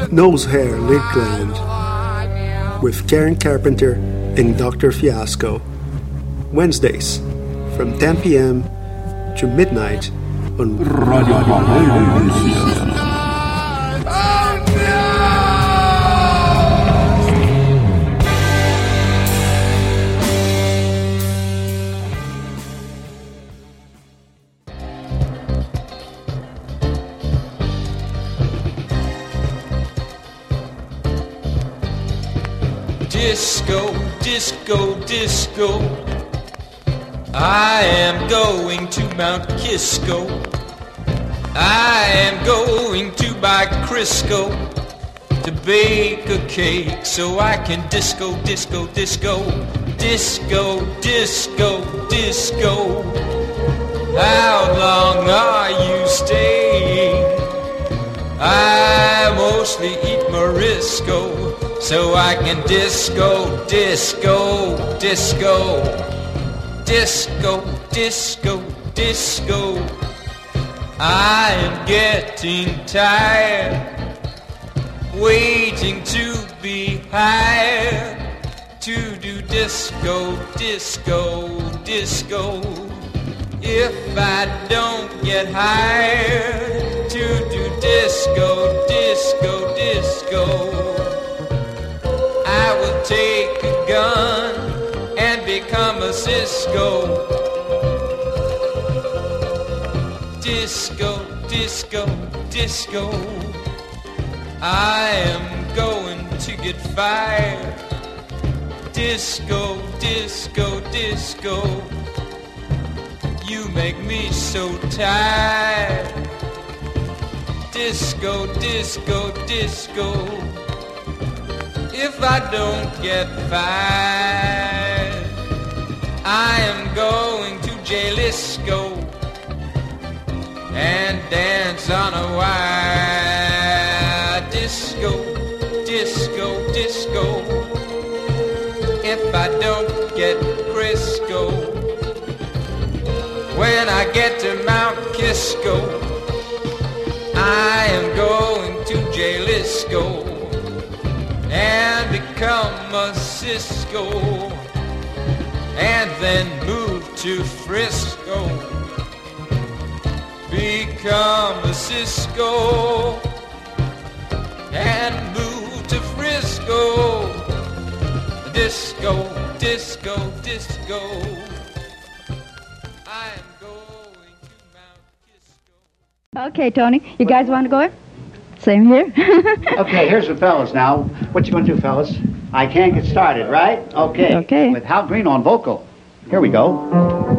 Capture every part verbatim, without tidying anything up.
Nose Hair Lakeland with Karen Carpenter and Doctor Fiasco. Wednesdays from ten p.m. to midnight on Radio Valencia. Disco, disco, disco. I am going to Mount Kisco. I am going to buy Crisco to bake a cake so I can disco, disco, disco, disco, disco, disco. How long are you staying? I mostly eat Morisco so I can disco, disco, disco, disco, disco, disco. I am getting tired, waiting to be hired to do disco, disco, disco. If I don't get hired to do disco, disco, disco, I will take a gun and become a Cisco. Disco, disco, disco. I am going to get fired. Disco, disco, disco. You make me so tired. Disco, disco, disco. If I don't get fired, I am going to Jalisco and dance on a wire. Disco, disco, disco. If I don't get Crisco, when I get to Mount Kisco, I am going to Jalisco and become a Cisco, and then move to Frisco, become a Cisco, and move to Frisco. Disco, disco, disco. I am going to Mount Kisco. Okay, Tony, you guys want to go in? Same here. Okay, here's the fellas now. What you gonna do, fellas? I can't get started, right? Okay. Okay. With Hal Green on vocal. Here we go.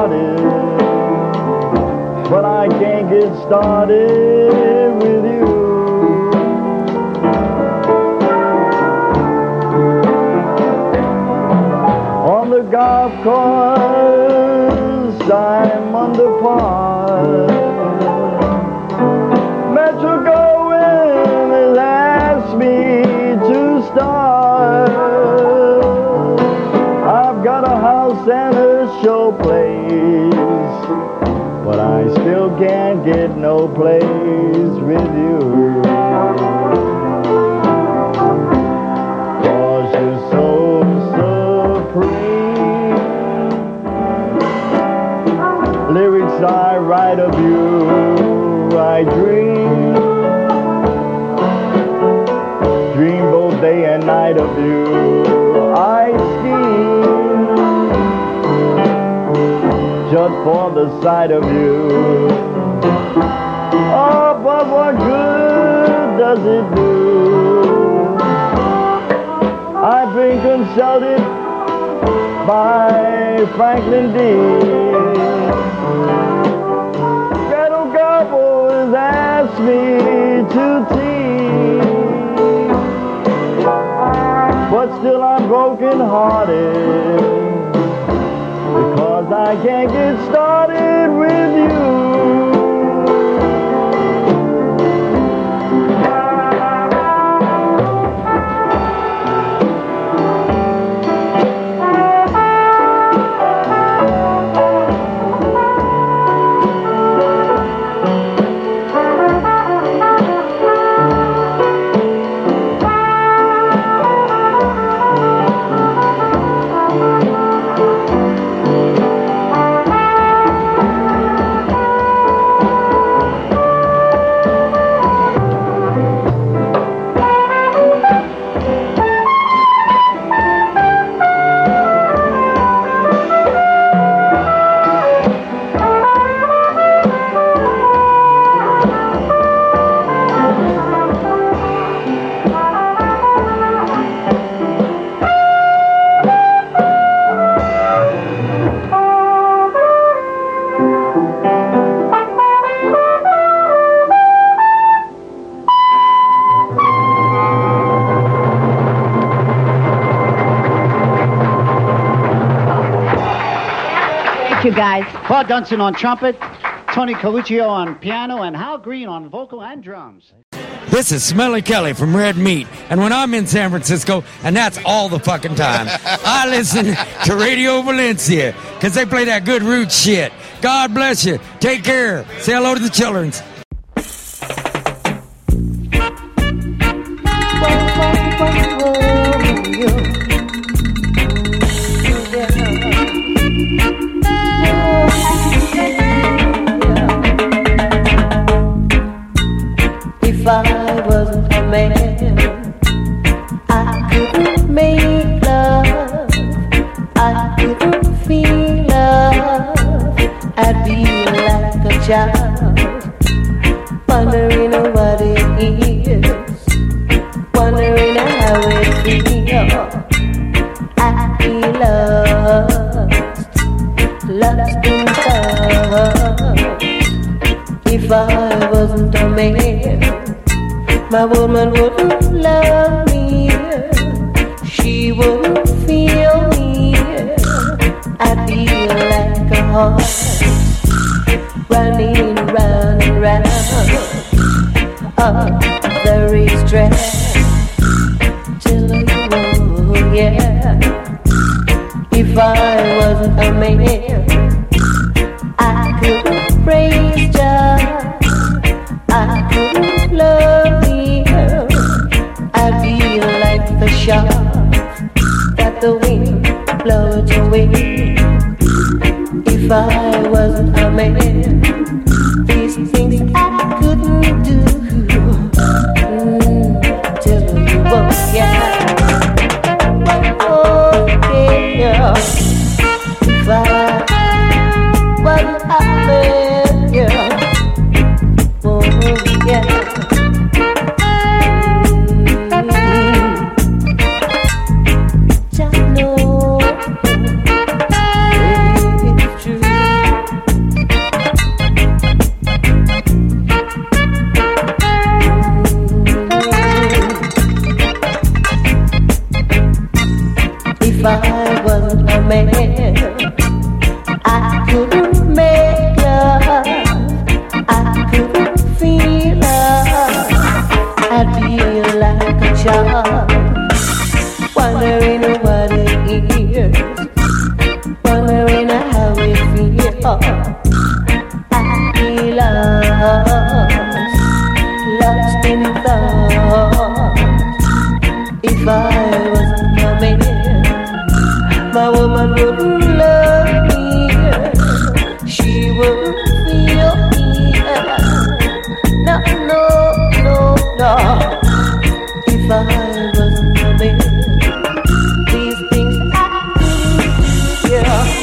started, but I can't get started with you. On the golf course, I'm under par. Metro Goldwyn has asked me to start. I've got a house and a show place, but I still can't get no place with you. 'Cause you're so supreme. Lyrics I write of you, I dream. Dream both day and night of you, I scheme. Just for the sight of you. Oh, but what good does it do? I've been consulted by Franklin D. Gretel Garbo has asked me to teach, but still I'm broken hearted, because I can't get started with you. You guys. Claude Dunson on trumpet, Tony Coluccio on piano, and Hal Green on vocal and drums. This is Smelly Kelly from Red Meat, and when I'm in San Francisco, and that's all the fucking time, I listen to Radio Valencia, because they play that good root shit. God bless you. Take care. Say hello to the children. If I wasn't a man, I couldn't make love, I couldn't feel love. I'd be like a child, wondering what it is, wondering how it feels. I'd be lost, lost in thought. If I wasn't a man, my woman wouldn't love me, she wouldn't feel me. I'd be like a horse, running round and round up the racetrack till you oh yeah. If I wasn't a man, I couldn't praise God, I couldn't love me. I'd be like the shaft that the wind blows away. If I wasn't a man, these things I couldn't do. Mm, till you walk out. Oh yeah. If I wasn't a man, yeah. Oh yeah. Just know it's true. I lost, lost in thought. If I wasn't a man, my woman wouldn't love me. She wouldn't feel me. No, no, no, no. If I wasn't a man, these things I couldn't, yeah.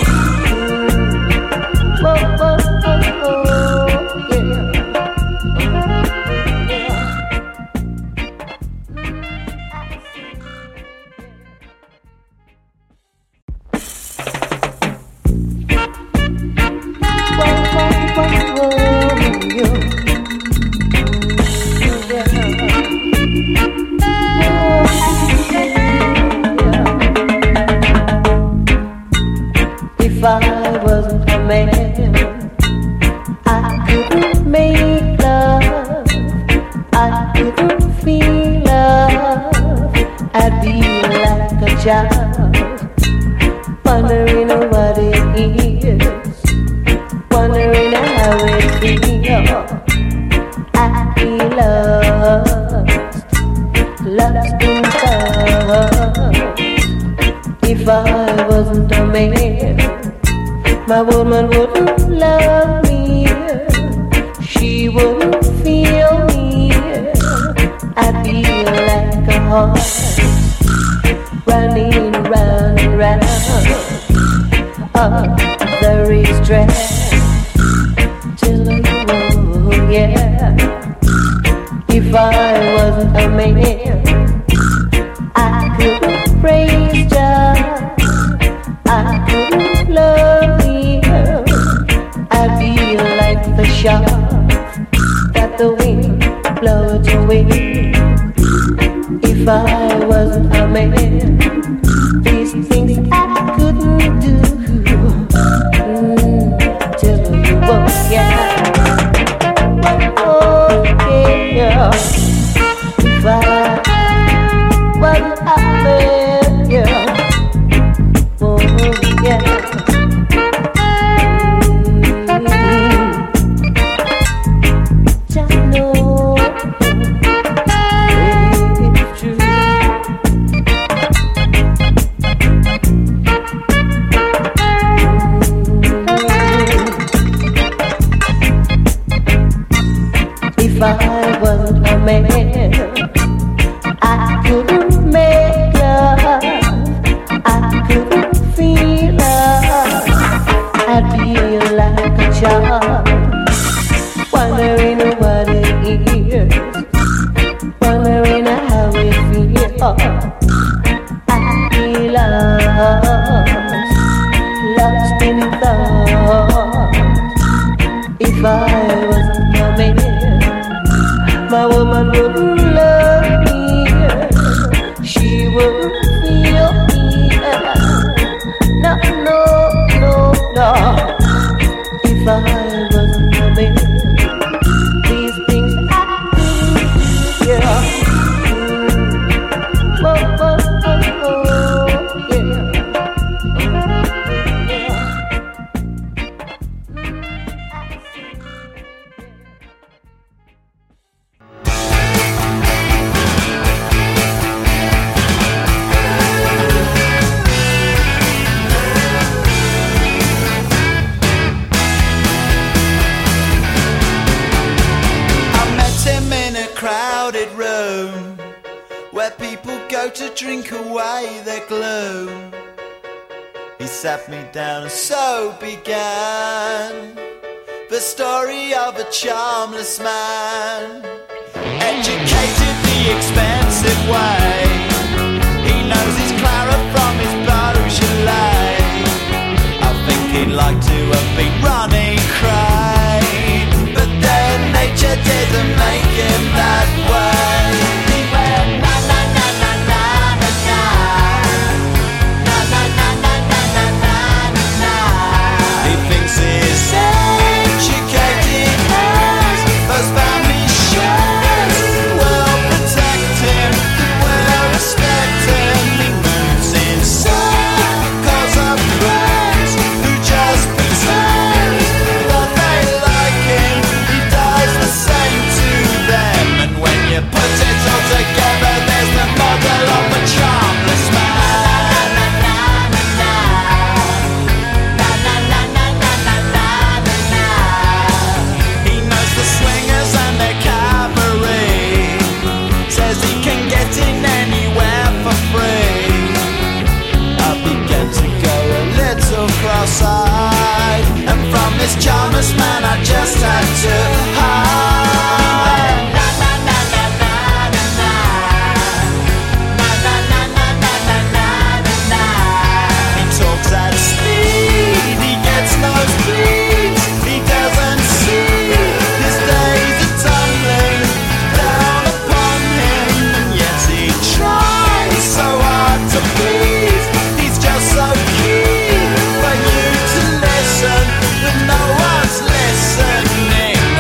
Oh, oh, oh, oh, yeah. If I wasn't a man, I couldn't make love, I couldn't feel love. I'd be like a child, wondering what it is, wondering how it feels. I'd be lost, lost in thought. If I wasn't a man, my woman wouldn't love me. She wouldn't feel me. I'd be like a horse, running round and round up the racetrack till oh yeah. If I wasn't a man, I couldn't praise God, I couldn't love me. I'd be like the shark that the wind blows away. If I wasn't a man, these things I couldn't do. Mm, till you woke, yeah. Oh, yeah. If I wasn't a man, yeah. Oh, yeah. If I wasn't a man, I couldn't make love, I couldn't feel love. I'd be like a child, wondering what it is, wondering how it feels. I'd be lost, lost in thought. If I wasn't a man, my woman wouldn't love me. She wouldn't feel me. No, no, no, no. If I wasn't a man, these things I couldn't, yeah. Oh, oh, oh, oh, yeah. Crowded room where people go to drink away their gloom. He sat me down and so began the story of a charmless man, educated the expensive way. He knows his Clara from his Beaujolais. I think he'd like to have been running cray, but then nature didn't make him that way. He went na na na na na na na na na na na na na na na. He thinks he's educated as those family shows will protect him, will respect him. He moves in circles of friends who just pretend. famous man, I just had to hide. Na na na na na na na. Na na na na na na na na na. He talks at speed, he gets nosebleeds, he doesn't see his days are tumbling down upon him, and yet he tries so hard to please. He's just so keen for you to listen, but no one's listening.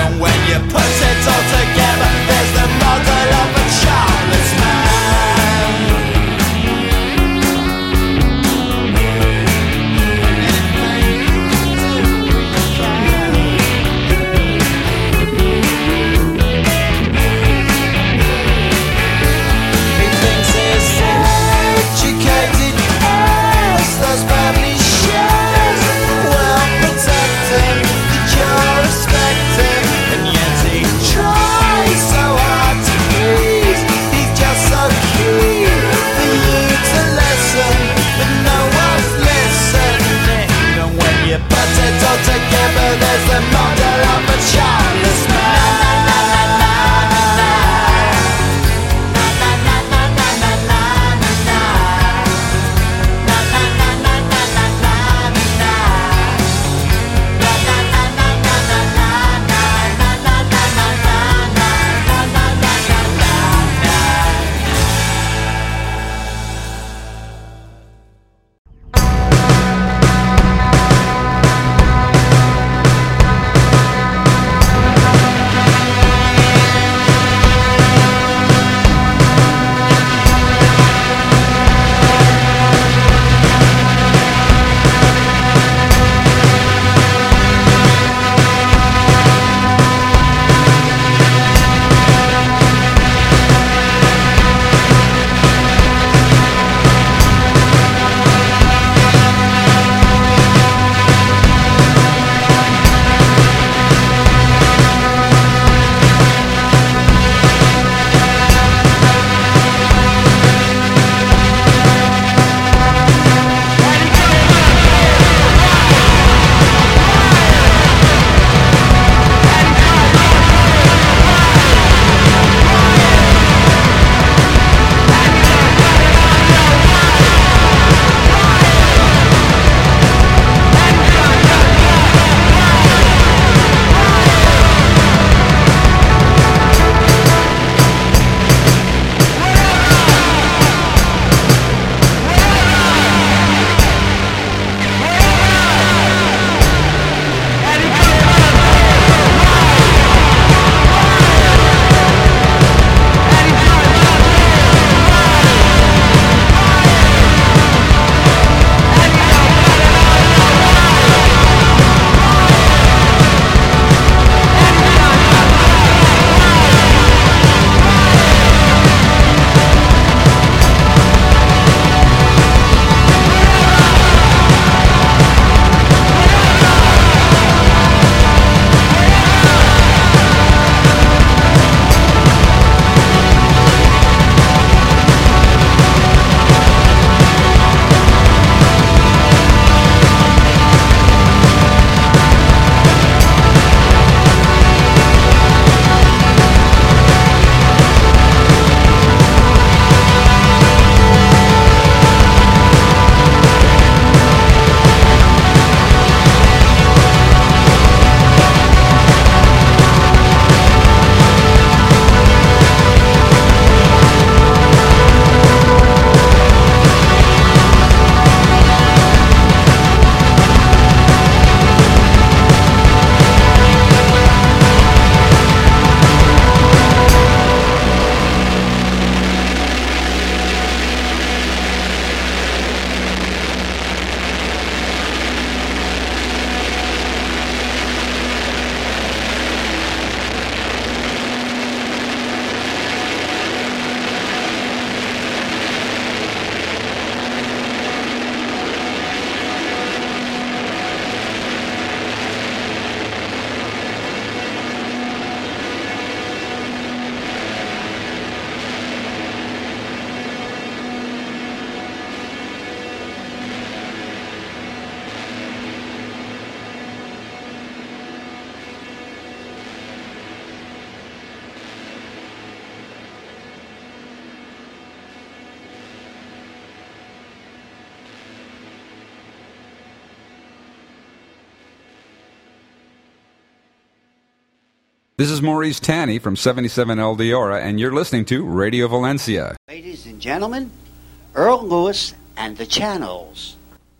This is Maurice Tanny from seventy-seven El Diora, and you're listening to Radio Valencia. Ladies and gentlemen, Earl Lewis and the Channels.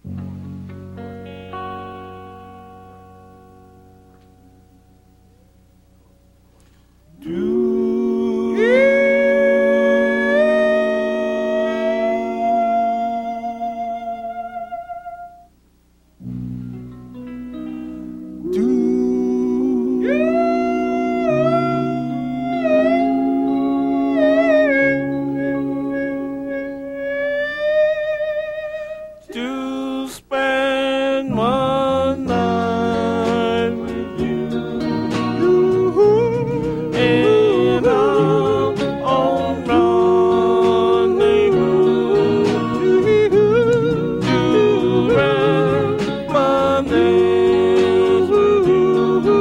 To spend one night with you in our own rendezvous, to reminisce with you.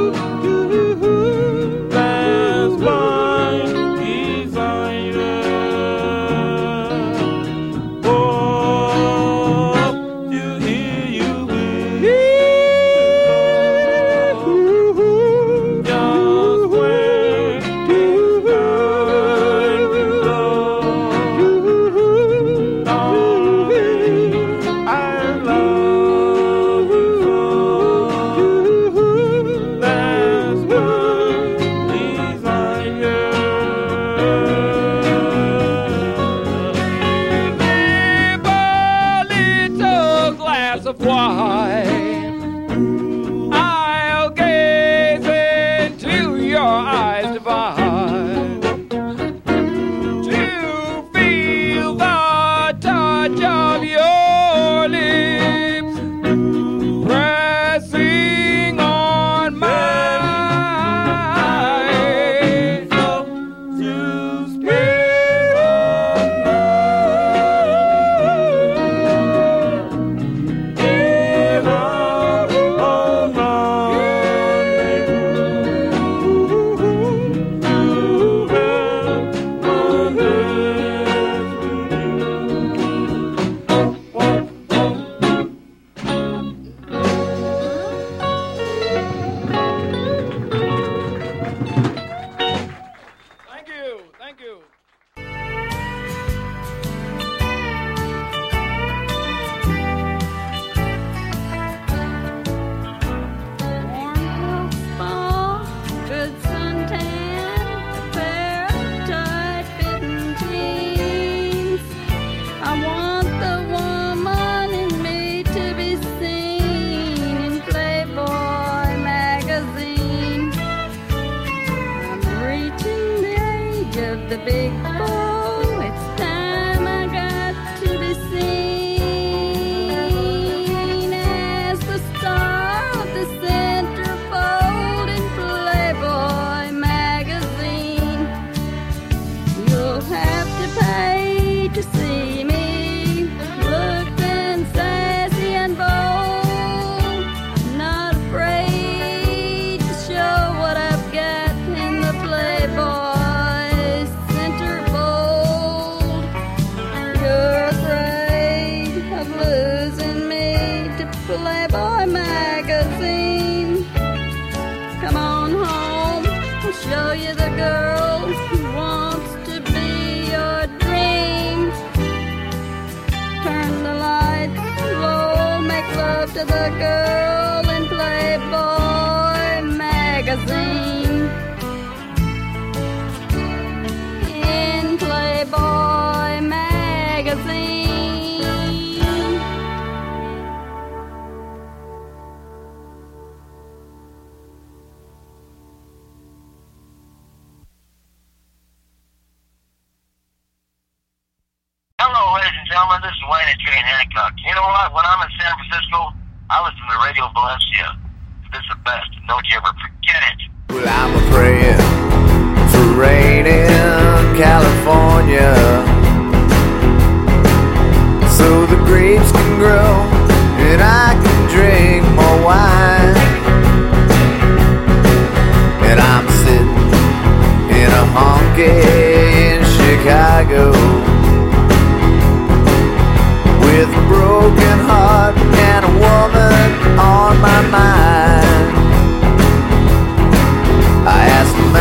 That's my desire. Oh, to hear you whistle, just when it's time to go. Darling, I love you so. That's my desire. Little glass of wine, I'll gaze into your eyes divine, to feel the touch of your lips pressing on mine. So to spend one night in our own rendezvous, to Thank you, thank you. Good suntan, a pair of tight-fitting jeans. I want the woman in me to be seen in Playboy magazine. I'm reaching the age of the big four. It's time I got to be seen as the star of the centerfold in Playboy magazine. You'll have to pay to see me looking sassy and bold. I'm not afraid to show what I've got in the Playboy centerfold. You're afraid of losing me to Playboy magazine. Come on home, I'll show you the girl who wants to be your dream. Turn the lights low, make love to the girl in Playboy magazine. In Playboy magazine. Hello, ladies and gentlemen. This is Wayne at Jane Hancock. You know what? When I'm in San Francisco, I listen to Radio Valencia. This is the best. Don't you ever forget it. Well, I'm a praying for rain in California, so the grapes can grow and I can drink more wine. And I'm sitting in a honky in Chicago with a broken heart and a woman on my mind. I asked the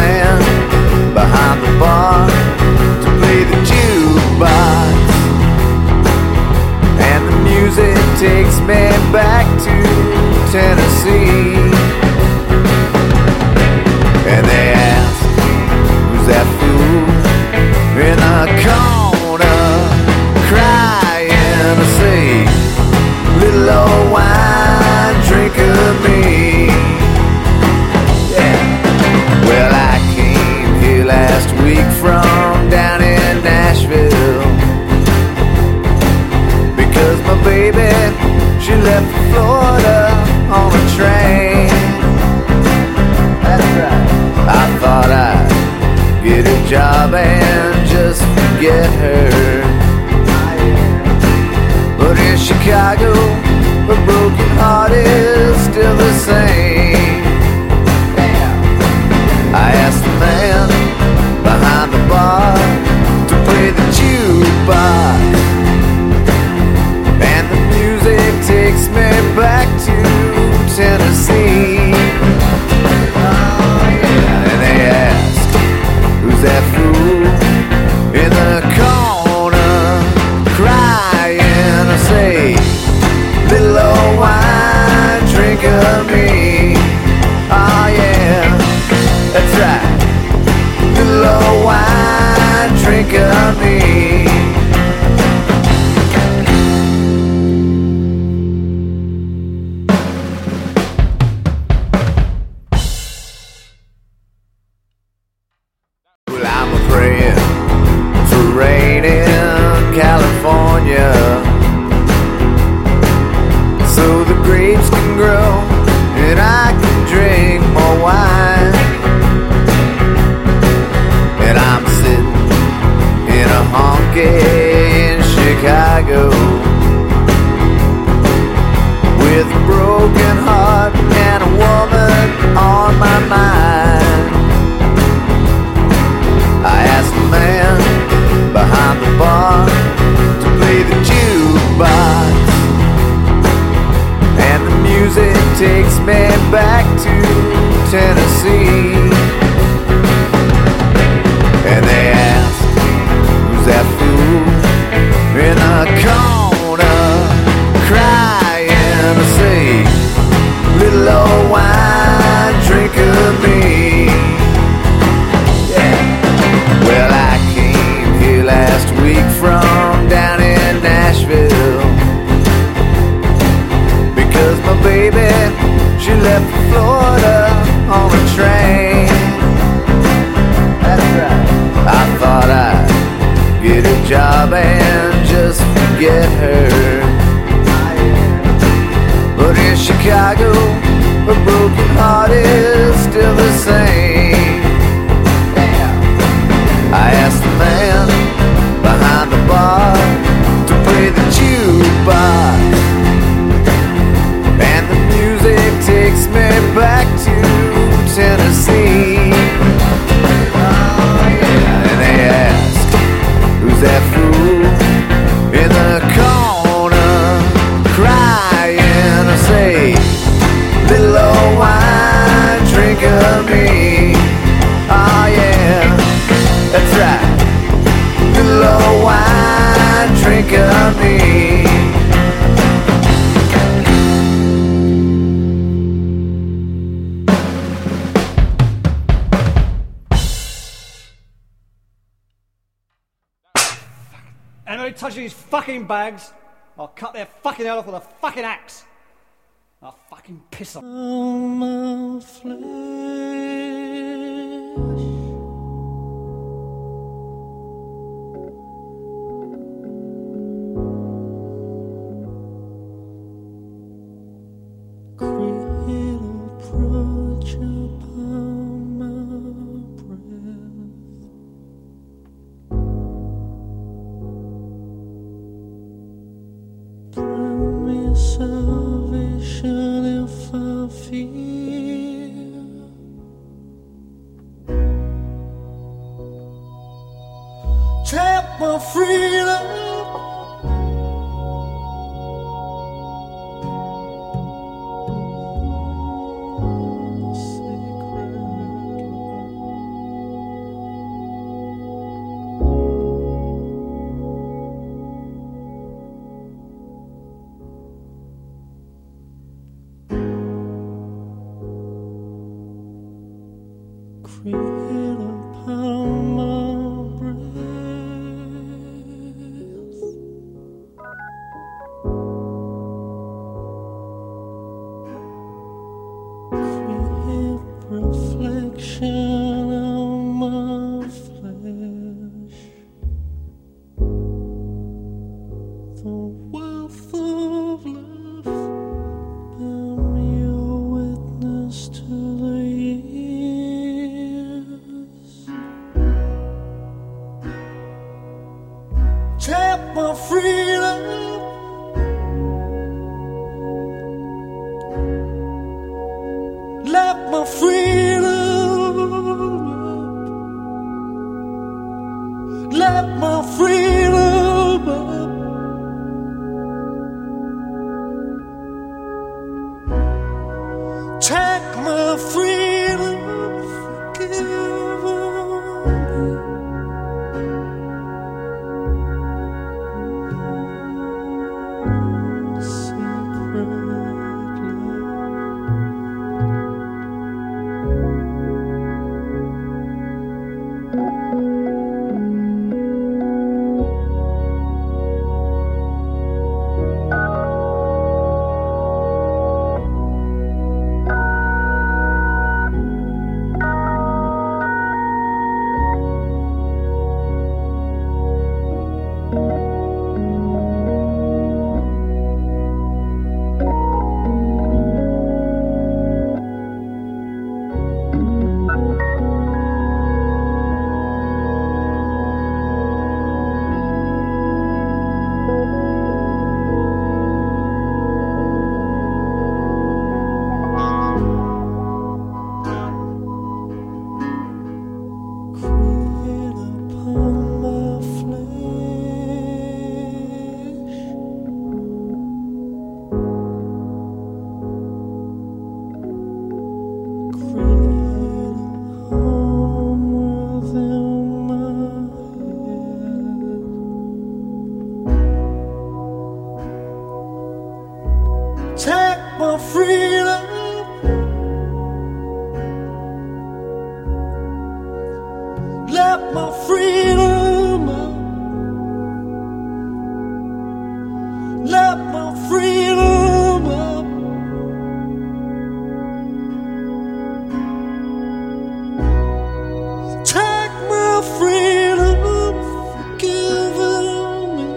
Tennessee. And they asked, who's that fool in the corner crying? I say, little old wine drinker me. Yeah. Well, I came here last week from down in Nashville because my baby, she left for Florida on a train. That's right. I thought I'd get a job and just forget her. But in Chicago, a broken heart is still the same. I asked the man behind the bar to play the jukebox, and the music takes me back to Tennessee. Oh yeah. And they asked, who's that fool in the corner crying? I say, little old wine drinker me. Oh yeah, that's right, little old wine drinker me. Anybody touching these fucking bags, I'll cut their fucking head off with a fucking axe. I'll fucking piss on my flesh. Salvation if I feel trap my freedom. Free. Let my freedom up. Let my freedom up. Take my freedom, forgive me.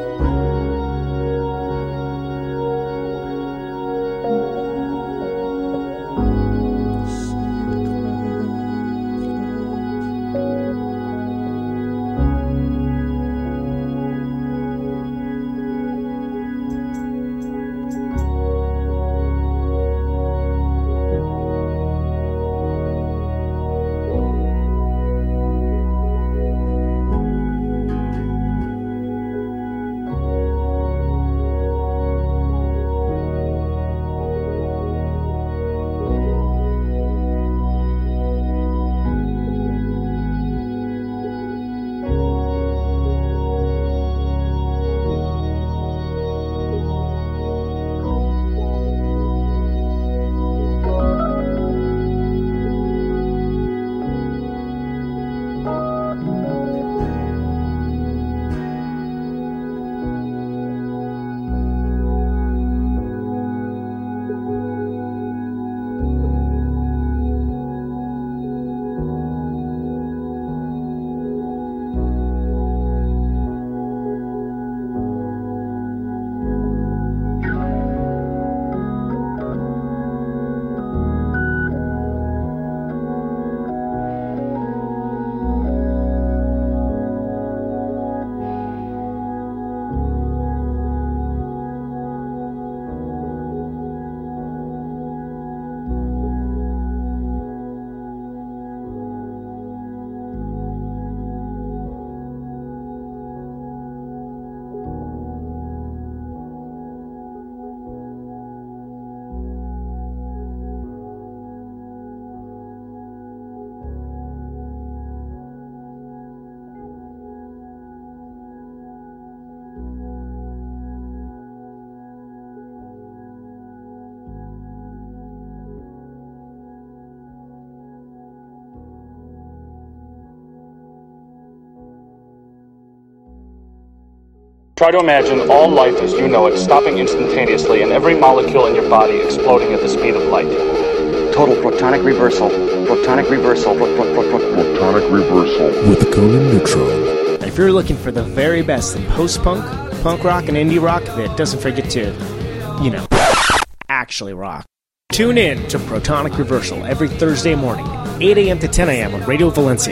Try to imagine all life as you know it stopping instantaneously and every molecule in your body exploding at the speed of light. Total protonic reversal. Protonic reversal. Pro- pro- pro- pro- protonic reversal. With the Conan Neutron. If you're looking for the very best in post-punk, punk rock, and indie rock that doesn't forget to, you know, actually rock, tune in to Protonic Reversal every Thursday morning, eight a.m. to ten a.m. on Radio Valencia.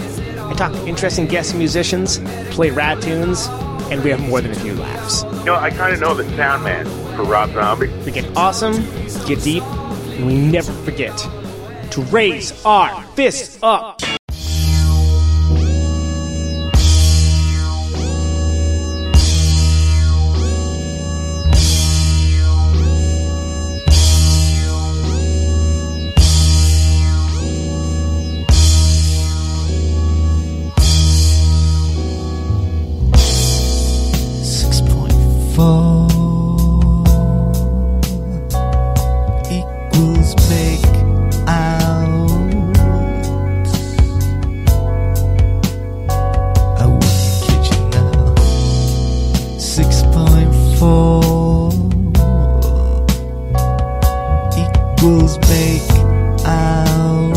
I talk to interesting guest musicians, play rad tunes, and we have more than a few laughs. You know, I kind of know the sound man for Rob Zombie. We get awesome, get deep, and we never forget to raise our fists up. Four equals make out. I wouldn't kid you now. Six point four equals make out.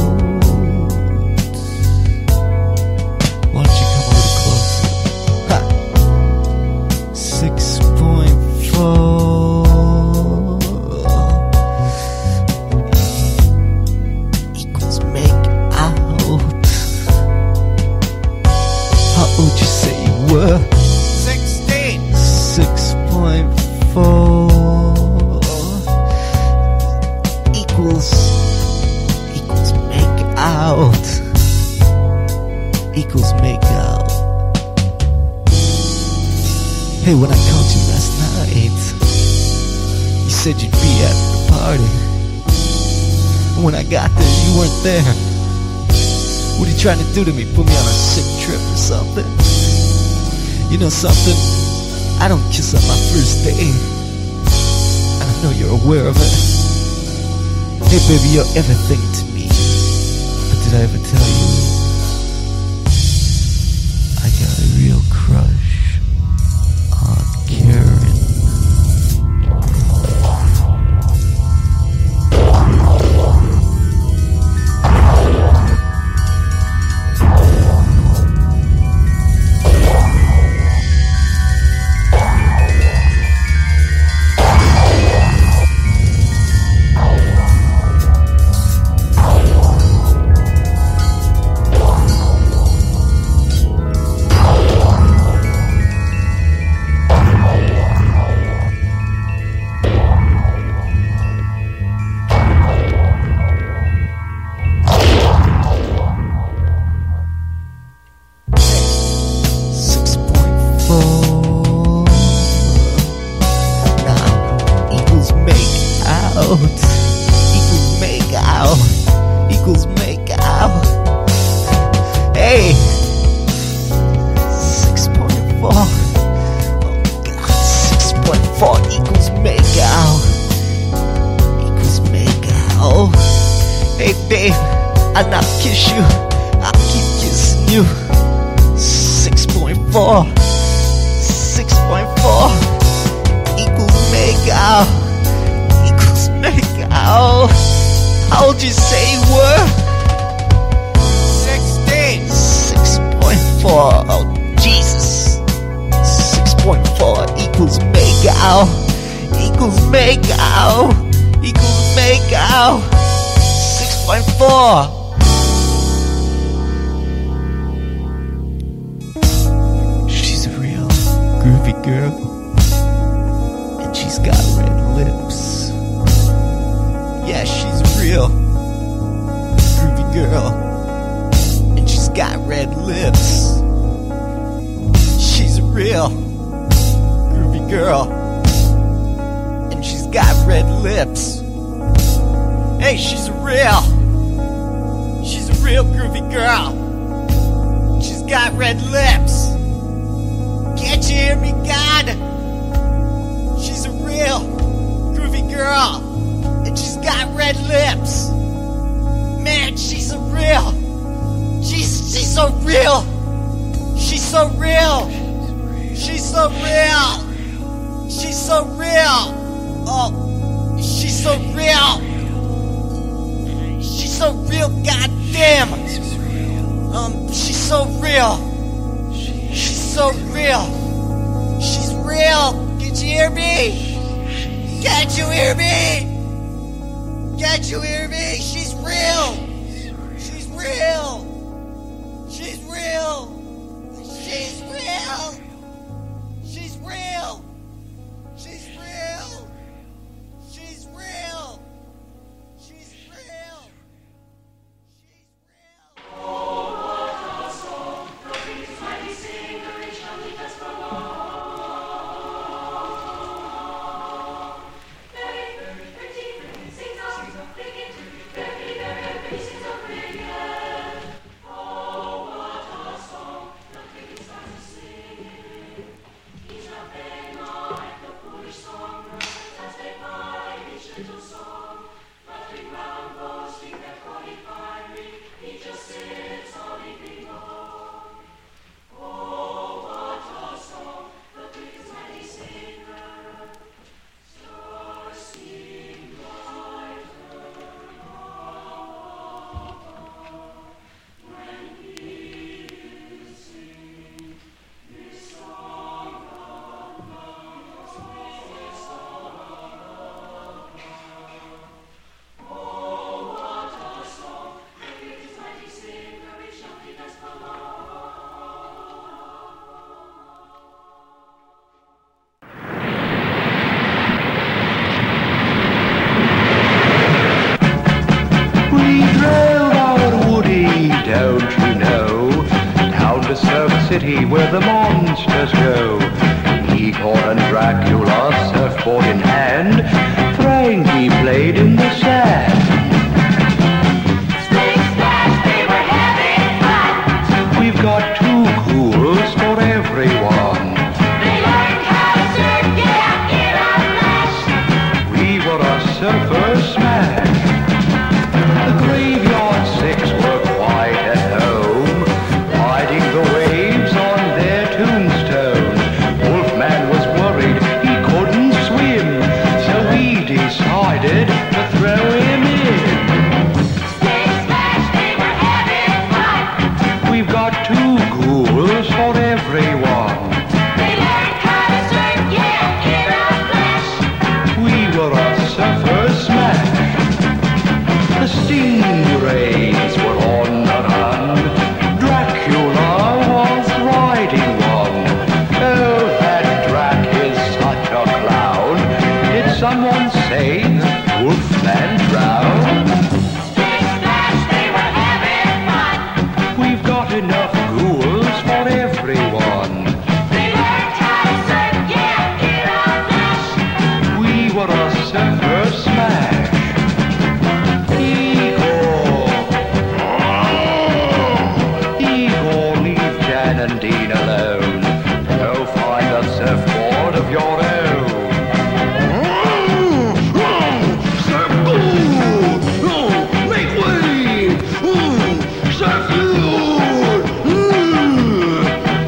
Why don't you come a little closer? Ha! Six point four equals make out. How old you say you were? Sixteen. Six point four equals equals make out. Equals make out. Hey, when I called you last night, you said you'd be at the party. When I got there, you weren't there. What are you trying to do to me? Put me on a sick trip or something? You know something? I don't kiss on my first day. And I know you're aware of it. Hey baby, you're everything to me. But did I ever tell you Hey, six point four. Oh God, six point four equals mega. Equals mega. Hey babe, I'll not kiss you. I'll keep kissing you. Six point four. Six point four equals mega. Equals mega. How old you say you were? Sixteen. Six point four. Oh Jesus. Six point four equals mega. Equals mega. Equals mega. Six point four. She's a real groovy girl, and she's got red lips. Yeah, she's a real groovy girl, and she's got red lips. She's a real groovy girl, and she's got red lips. Hey, she's a real, she's a real groovy girl. She's got red lips. Can't you hear me, God? She's a real groovy girl, and she's got red lips. Man, she's a real. She's she's so real. She's so real. She's so real. She's so real. Oh, she's so real. She's so real. Goddamn. Um, she's so real. She's so real. She's real. Can't you hear me? Can't you hear me? Can't you hear me? She's real. She's real. She's real. She's real. She's real. She's real. She's real. She's real. City where the monsters go. Igor and Dracula, surfboard in hand, Frankie played in the sand. Splish splash, they were having fun. We've got two cools for everyone. They learned how to surf, yeah, in a flash. We were a surfer smash. The graveyard six were quite at home, riding the waves on their tombstones. Wolfman was worried he couldn't swim, so we decided to throw him in. Splish splash, they were having fun. We've got two ghouls for everyone. They learned how to surf, yeah, in a flash. We were a surfer smash. The stingrays were on the run. Dracula was riding one. Oh, that Drac is such a clown. Did someone say Wolfman drowned? Splish splash, they were having fun. We've got enough ghouls so good. Mm.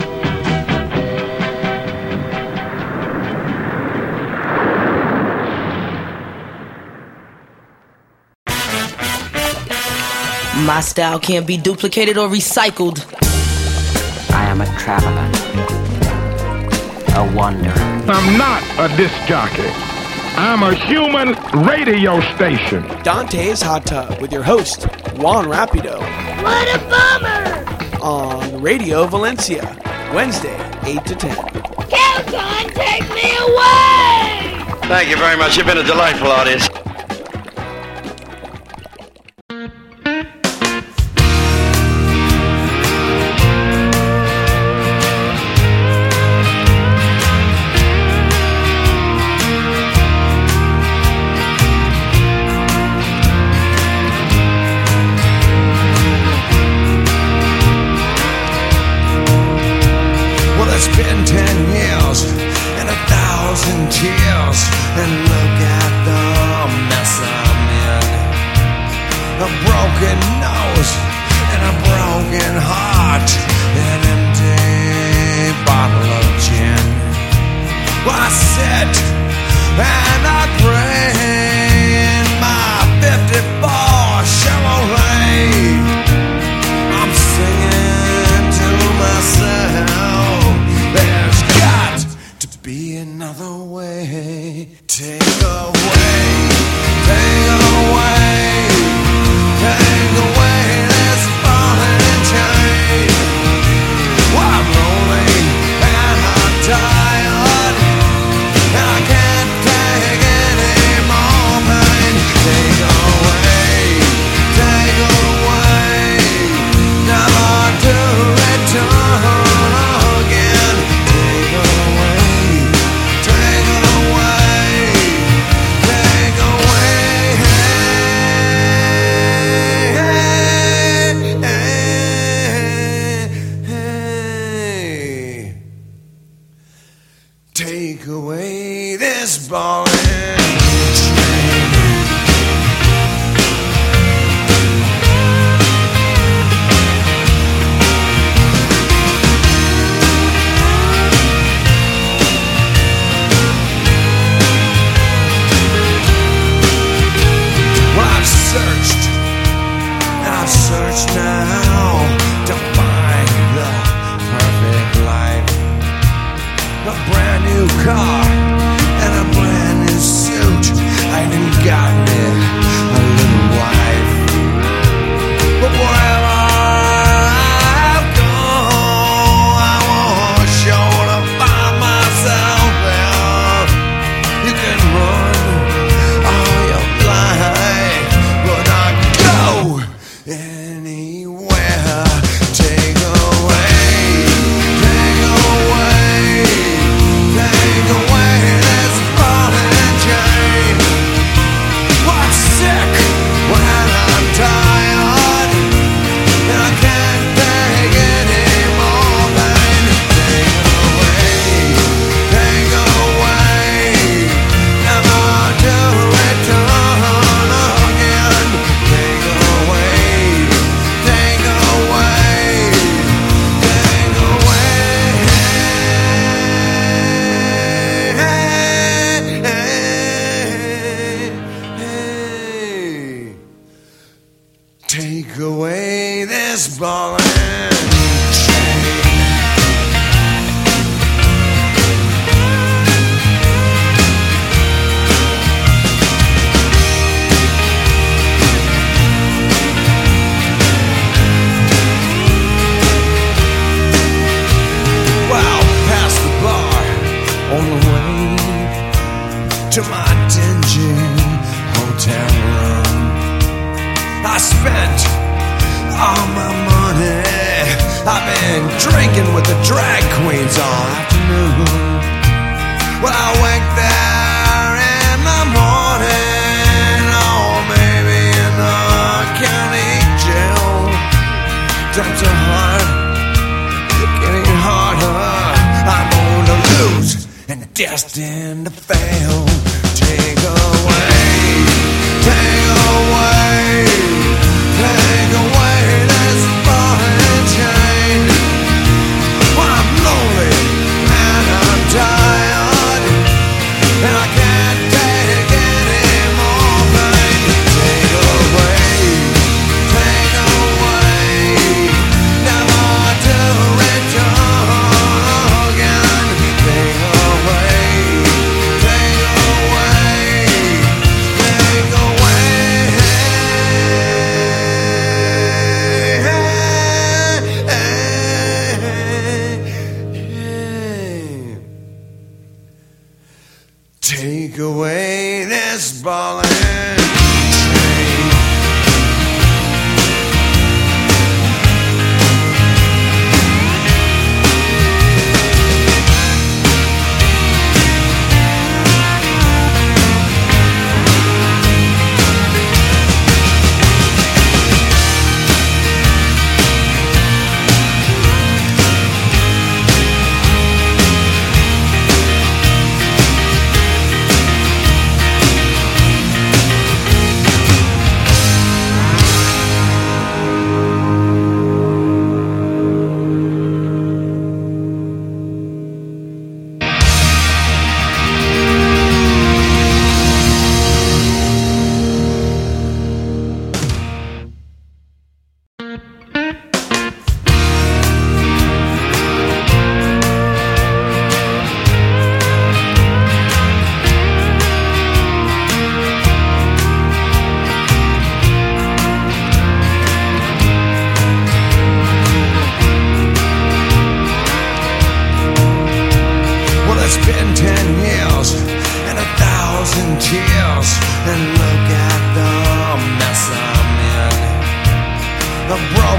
My style can't be duplicated or recycled. I am a traveler, a wanderer. I'm not a disc jockey. I'm a human radio station. Dante's Hot Tub with your host, Juan Rapido. What a bummer! On Radio Valencia, Wednesday, eight to ten. Calcon, take me away! Thank you very much. You've been a delightful audience. It's been ten years and a thousand tears, and look at the mess I'm in. A broken nose and a broken heart, an empty bottle of gin. Well, I sit and I pray in my fifty-four Chevrolet. I'm singing to myself, there's got to be another way. Take away, take away, take away this falling chain. Well, I'm lonely and I'm tired, and I can't take any more pain. Take away, take away, never to return. Take away this ball and chain. Well, I've searched, and I've searched now to find the perfect life. A brand new car and a brand new suit. I even got me a little wife. But wherever I go, I want sure to find myself there. You can run all your life, but not go anywhere. Take away, take away, take away this falling chain. I'm sick when I'm tired, and I can't take any more pain. Take away, take away, never to return again. Take away, take away, take away. Take away this ball and chain. Well, past the bar on the way to my dingy hotel room, I spent all my money. I've been drinking with the drag queens all afternoon. Well, I wake there in the morning, oh, maybe in the county jail. Times are hard, getting harder. I'm going to lose and destined to fail. Take away, take away, take away this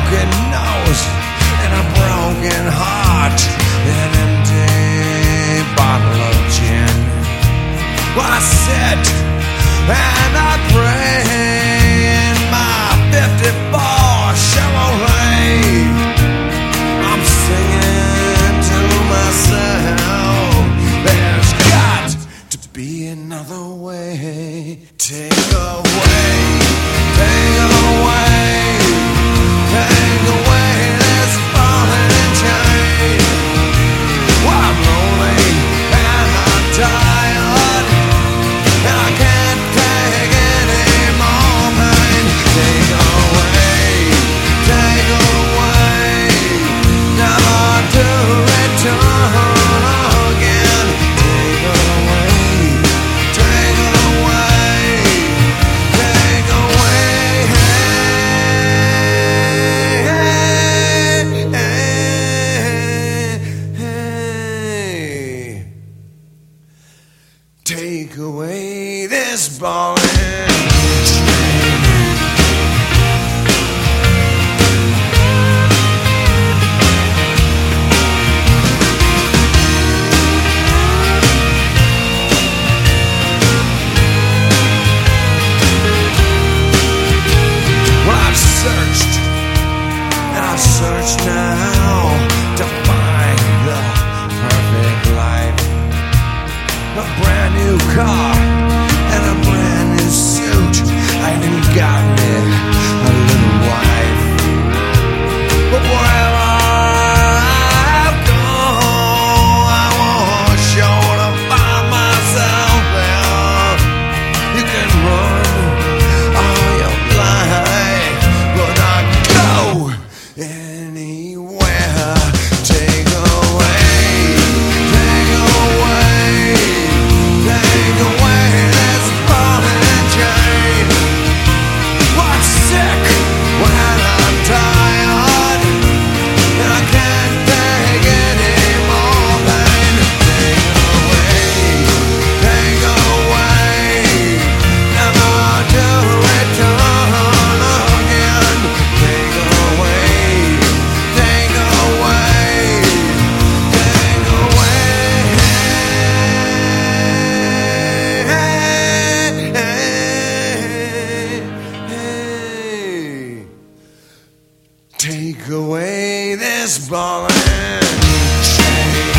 broken nose and a broken heart, an empty bottle of gin. Well, I sit and I pray in my fifty-four Chevrolet. I'm singing to myself, there's got to be another way. Take away, take away, take away this falling chain. Well, I'm lonely and I'm tired, and I can't take any more pain. Take away, take away, never to return again. Take away, take away, take away. Take away this ball and chain. Well, I've searched and I've searched now to find the perfect life. A brand new car and a brand new suit. I even got me a little wife. But wherever I go, I want sure to find myself there. You can run all your life, but I go anywhere. Take away, take away, take away this falling chain. I'm sick when I'm tired, and I can't take any more pain. Take away, take away, never to return again. Take away, take away, take away. Take away this ball and chain.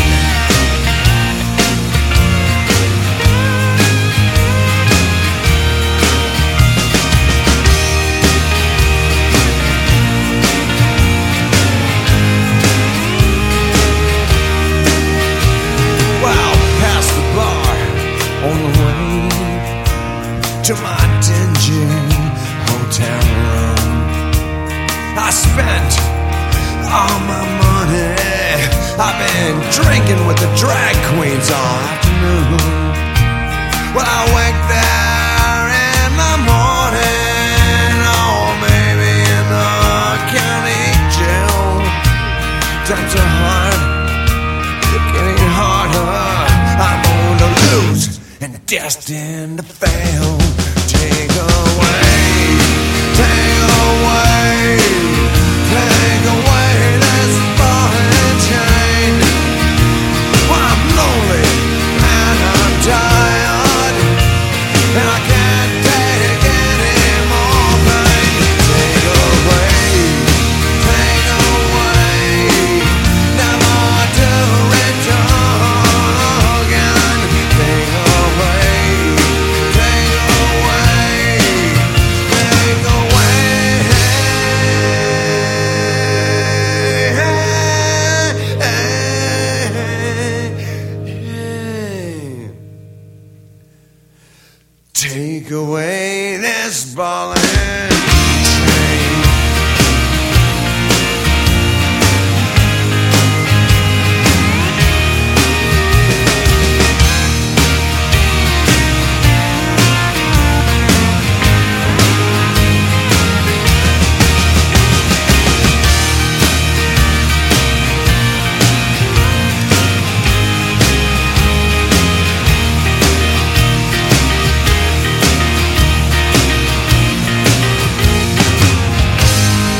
Well, past the bar on the way to my dingy hotel room, I spent all my money. I've been drinking with the drag queens all afternoon. Well, I wake there in the morning, oh, maybe in the county jail. Times are hard, getting harder. I'm going to lose and destined to fail.